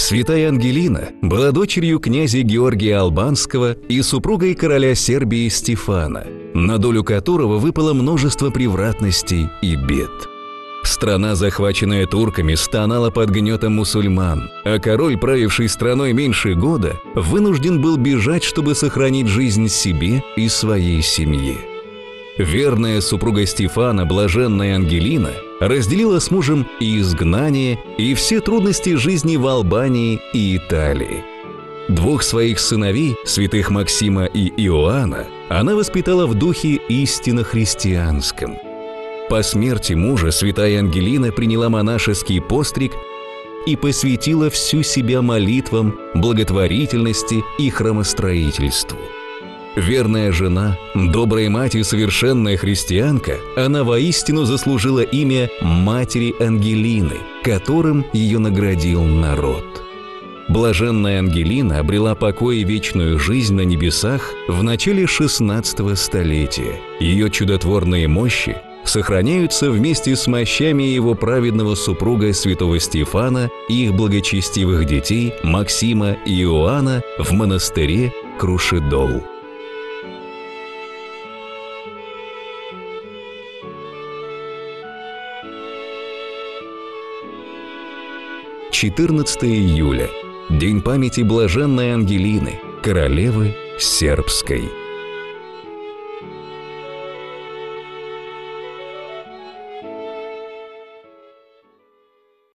Святая Ангелина была дочерью князя Георгия Албанского и супругой короля Сербии Стефана, на долю которого выпало множество превратностей и бед. Страна, захваченная турками, стонала под гнетом мусульман, а король, правивший страной меньше года, вынужден был бежать, чтобы сохранить жизнь себе и своей семье. Верная супруга Стефана, блаженная Ангелина, разделила с мужем и изгнание, и все трудности жизни в Албании и Италии. Двух своих сыновей, святых Максима и Иоанна, она воспитала в духе истинно христианском. По смерти мужа святая Ангелина приняла монашеский постриг и посвятила всю себя молитвам, благотворительности и храмостроительству. Верная жена, добрая мать и совершенная христианка, она воистину заслужила имя Матери Ангелины, которым ее наградил народ. Блаженная Ангелина обрела покой и вечную жизнь на небесах в начале XVI столетия. Ее чудотворные мощи сохраняются вместе с мощами его праведного супруга святого Стефана и их благочестивых детей Максима и Иоанна в монастыре Крушедол. – 14 июля. День памяти блаженной Ангелины, королевы сербской.